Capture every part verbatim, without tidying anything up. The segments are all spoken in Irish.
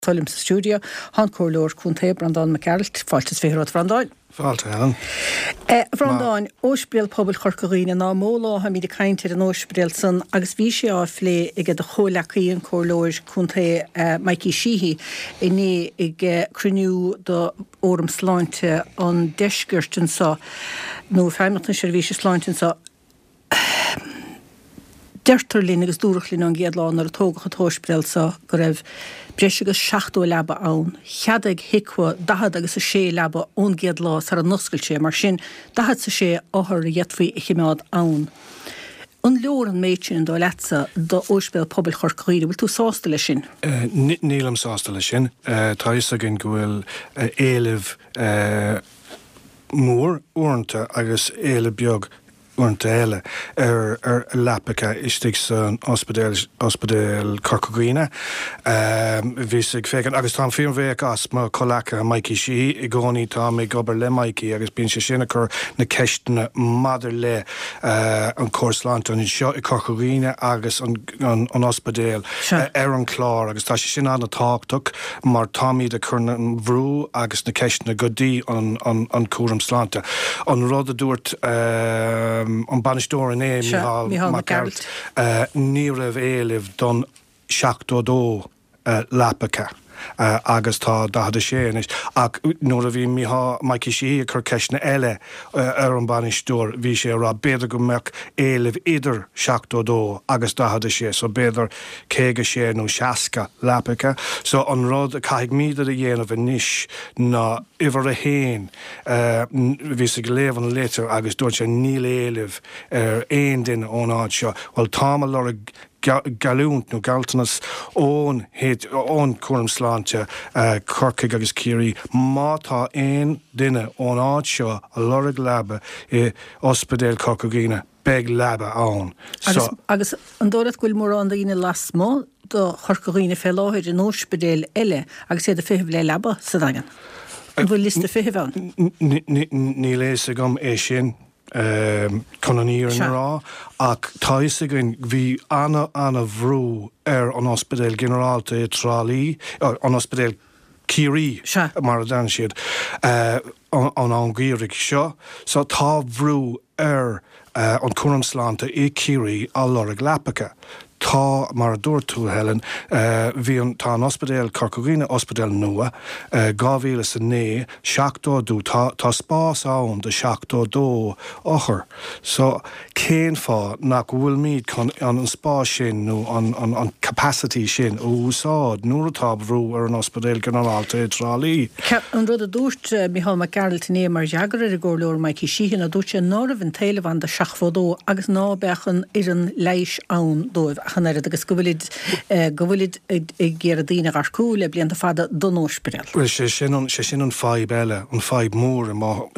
Tulim sa studio, han cóirleoir Cúntaí Brendan McCarroll, fáiltas féhrad Brendan. Fáilte an. Eh, Brendan, ósbriel pobl Chorcaghine ná móla ha míad caintear an ósbriel san agus bhí sé á phlé ag a cholachaí an cóirleoir Cúntaí uh, Mikey Sheehy i ní ag uh, cruniú do óram sláinte an deisgirtin sa nó feimachtan sé bhí sé sláintin sa Deirtarlín agus dúrachlín an géadláin ar a tógach a tósbrel sa go raibh breis agus seachtó leba ann. Cheadaig hicwa dahad agus a sé leba ón géadlá ar a noscail sé, mar sin dahad sa sé áthar a dhéadfaí i chimeád ann. An leor an méidsin do letsa do ósbriel pobl Chorcaghine, bhfuil tú sásta lei sin? Níl am sásta lei sin. Tá is agin go bhfuil éileh mór uanta agus éileh beag uanta eile ar ar Lapacha istigh san ospedéal ospedéal Chorcaghine. Bhí sig fécin agus tá fíon bhéh as má cholacha Mikey Sheehy i gcónaí tá mé gobar le Mikey agus bíonn sé sinna chur na ceistena madidir le an córsláinte an seo i Chorcaghine agus an an ospedéal ar an chlár agus tá sé sin anna táchtach mar tá míad a churna an bhrú agus na ceistena go dtí an an an cúram sláinte. An rud a dúirt an banistóir in é Micheál McCarroll ní raibh éileh don seachtó dó Lapacha agus tá dahad a séanis ach nuair a bhí Mikey Sheehy chur ceisna eile ar an banistóir bhí sé rá beidir go mbeadh éileh idir seachtó dó agus dahad a sé so beidir céige sé nó seasca Lapacha so an rud a caiig míad a dhéanamh níis ná ivar a héin bhí sig léamh an létar agus dúirt sé níl éileh ar aon duine ón áit seo bhil táma lora galúnt nó galtanas ón héad ón cúram sláinte Corcaigh agus Ciarí má tá aon duine ón áit seo a lorg leba i ospedéal Chorcaghine beg leba ann. Agus, agus an dóiread gúil mór an daoine las mó do Chorcaghine fé láthir an ospedéal eile agus sé a fihibh le leba sa dagan. An bhfuil lista fihibh ann? Ní léis a gom é sin chun an íar an rá ach tá is agin bhí anna anna bhrú ar an ospedéal Generalta i Tralee an ospedéal Ciarí mar a dan siad an an gcírig seo so tá bhrú ar an cúram sláinte i Ciarí a lorg Lapacha. Tá mar a dúir tú Helen bhí an tá an ospedéal Chorcaghine ospedéal nua gámhíle sa né seachtó dó tá tá spás ann de seachtó dó ochar so céan fá nach bhfuil míad chun an an spás sin nó an an an capacity sin ó úsáid nuair atá bhrú ar an ospedéal Generalta i Tralee. An rud a dúirt Micheál McCarroll tinné mar deagar ar a gcóirleoir Mikey Sheehy a dúirt sé nóra bhín taobh an de seachfódó agus ná bechan ar an leiis ann dóibh chanar agus go bhfuilid go bhfuilid ag géar a dtíine ar cúil blianta fada don ósbriel. Well sé sin an sé sin an fáib eile an fáib mór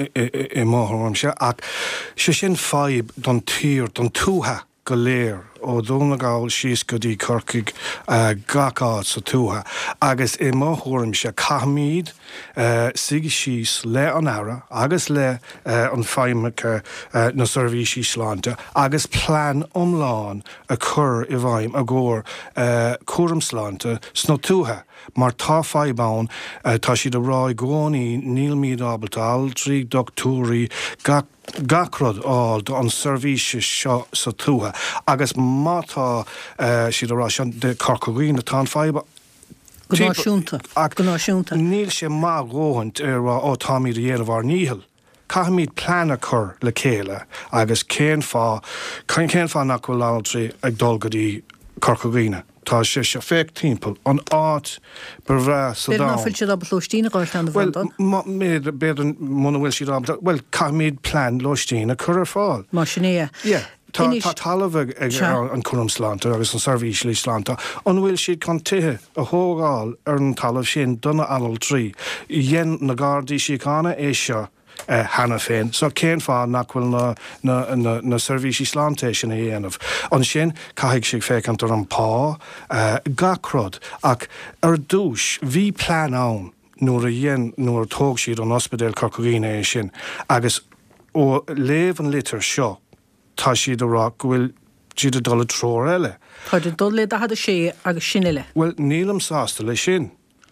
i máthorm se ach sé sin fáib don tír don tútha go léir ó dúna gáil síos go dtí Corcaigh gacáid sa tútha agus i máthorm se caithmíd sig síos le an ára agus le an feimimecha na seirbhísí sláinte agus plán omláin a chur i bhaim a gcóir cúram sláinte sna tútha mar tá fáibán tá siad a rá i gcónaí níl míad ábalta aldrí doctúrí gach gacrod áil do an seirbhísí seo sa tútha agus mátá siad a rá sean de Chorcaghine tá fáibá Gnáisiúnta. Gnáisiúnta. Níl sé má ghóhaint ar ó táimid a dhéanamh ar níhil. Caithmíad plán a chur le céile agus céan fá céan fá nach bhfuil aldrí ag dul go dtí Chorcaghine. Tá sé se féic timpeall an áit brevá sa dá. Beidir náfuil siad ab lóistína gáil an bhfuil? Well, méad beidir muna bhfuil siad ab well caithmíad plán lóistína chur ar fáil. Má sinné. Yeah. Tá talamh ag an cúram sláinte agus an seirbhísí sláinte an bhfuil siad chun tithe a thógáil ar an talamh sin donna anal trí dhéan na gádaí síochána é seo hana féin so céan fá nach bhfuil na na na na seirbhísí sláinte sin a dhéanamh an sin caiigh sig fécant ar an pá gacrod ach ar dúis bhí plán ann nuair a dhéan nuair tóg siad an ospedéal Chorcaghine é sin agus ó léamh an litir seo tá siad a rá bhfuil siad a dul tróir eile. Tá de dul le dahad a sé agus sin eile. Well, níl am sásta le sin.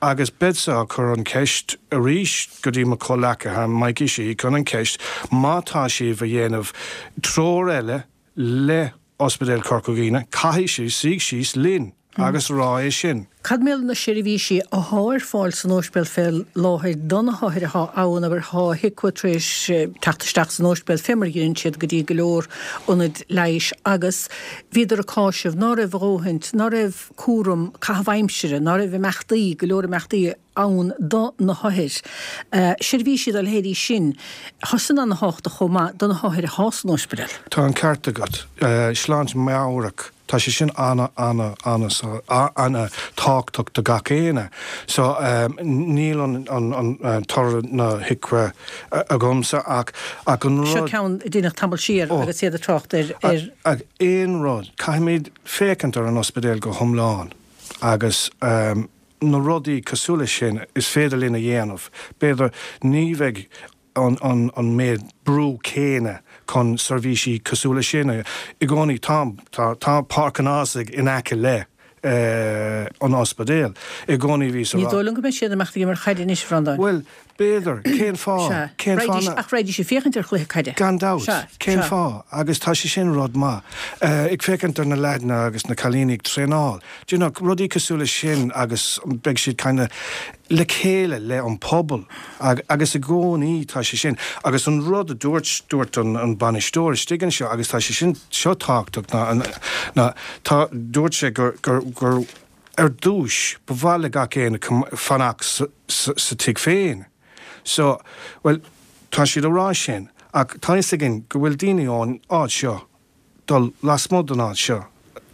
agus bedsa chur an ceist a ríis go dtí mar cholacha ha maici sí chun an ceist mátá sí bh dhéanamh tróir eile le Ospedéal Corcagine, caithí sí sig síos linn agus rá é sin. Cad mé na sirvíisi a háir fáil san óspel fel láthir donna háir a ána bar há hicwatréis tatasteach san óspel femmerginn siad go dtí golóir onad leis agus viidir a cáisih ná raibh róhaint, ná raibh cúram cahaimsire, ná raibh mechtaí, golóir mechtaí ann do na háir. Uh, sirvíisi dal héirí sin, hasan an hácht a chomá donna háir a hás an óspedal. Tá an carta gad, uh, sláint meáireach. Tá sé sin anna anna anna so anna táchtach de gacéine. So um, níl an an an uh, tar na hicra a, a gomsa ach ach an rod. Se ceann dínach tambal siar oh, agus séad a trocht er er ag éon rod caiimiid fécant ar an ospedéal go thomláin agus um, na rodí cosúla sin is féidir lína dhéanamh. Beidir ní bheith an an an méid brú céine con servíisi cosúla sinna. I gcónaí tám tá tá parcan ásig in aice le uh, an ospedéal. I gcónaí ví Ní dólan go mé siad amachtaí mar chaidir níos frandáin. Well, béidir, cén fá. Cén fá. Ach réidir sé féchantar chluithe caide. Gandát, cén fá, agus tá sé sin rod má. Uh, ag fécantar na leidna agus na chalínig trénáil. Dúnach, rudí cosúla sin agus beag siad kinda le chéile le an pobl ag, agus a gcónaí tá sé sin agus an rud a dúirt dúirt an, an banistóir stigan seo agus tá sé sin seo táchtach na, na tá dúirt sé gur, gur, gur ar dúis bhhaile ga céine fanach sa, sa, sa tig féin. So, well, tá siad a rá sin ach tá isagin go bhfuil daoine ón áid seo dul lasmod an áid seo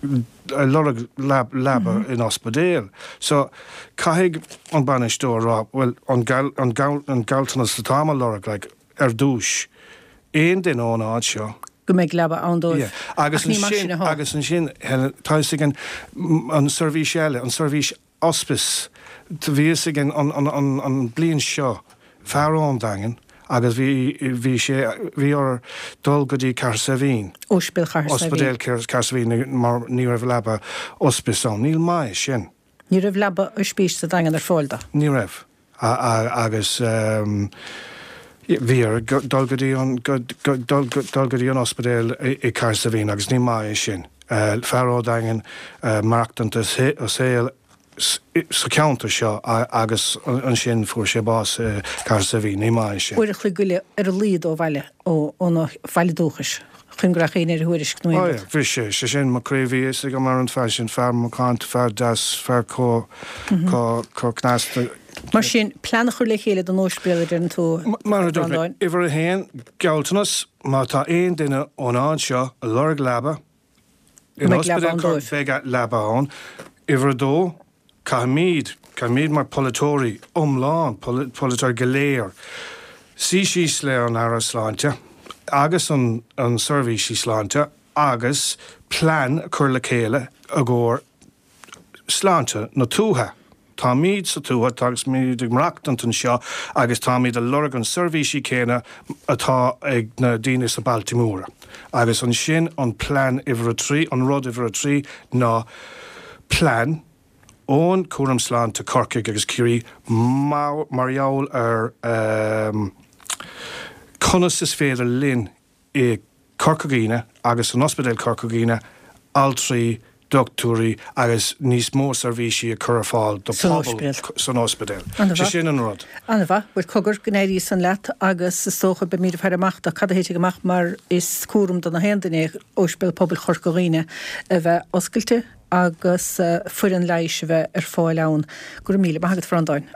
a lorg lab labber mm-hmm. in ospedéal. So caig an banistóir rá, well, an gal an gal an galtanas the táma lorg like ar dúis. Éon den ón áid seo. Go méid labba an dóibh. Yeah. Agus an sin, agus an sin, tá isagin an servís eile, an servís ospis, tá bhí isagin an an an an blian seo fearrán dagan. agus bhí bhí sé bhí ar dul go dtí Carsavine. Ospedéal Carsavine. Ospedéal Carsavine mar ní raibh labba ospidán. Níl mai sin. Ní raibh labba ospís sa dagan ar fáilda. Ní raibh. Agus um, bhí ar dul go dtí an dul go dtí an ospedéal i Carsavine agus ní mai sin. Uh, Fearrá dagan uh, marachtant a saoil sa counter seo agus an sin fuair sé bás Carsavine ní mai sin. Uair a chuig goile ar a líad ó bhaile ó óna bhaile dúchas. Chun grach éine ar thuiris cnúid. Oh, yeah, bhí sé, sé sin mar craobhí is go mar an fear sin fear mar cáint fear das fear có có cnásta. Mar sin planach chuir le chéile don óspéidir an tú. Mar dúir, ifar a héin gealtanas má tá aon duine ón áid seo a lorg labba in ospedéal chuir féige labba ón, ifar a dó Cahamid, Cahamid mar politóri omláán, politór galéir. Sí sí le an ara sláinte, agus an, an servíisi sláinte, agus plan chur le chéile a gcóir sláinte na tútha. Tá míad sa tútha, tagus míad ag mreachtant an seo, agus tá míad a lorg an servíisi céine atá ag na daoine sa Baltimóra. Agus an sin an plan ifar a trí, an rud ifar a trí ná plan ón cuaram sláinte Corcaigh agus Curie marall ar um, conas is féidir linn i Corcagine agus an Ospedéal Corcagine altrí doctúí agus níos mór servíisi a chur fáil do pobl san ospedéal. Sé sin an rud. Anna bha, bhfuil cogur gnéirí san leat agus is tócha be míad fear amachta cad héite goach mar is cuaram don na hendaine Ospedéal Pobl Corcagine a bheith oscailte agus uh, fuan leis bheith ar fáil ann gur míle, má hagad frandáin.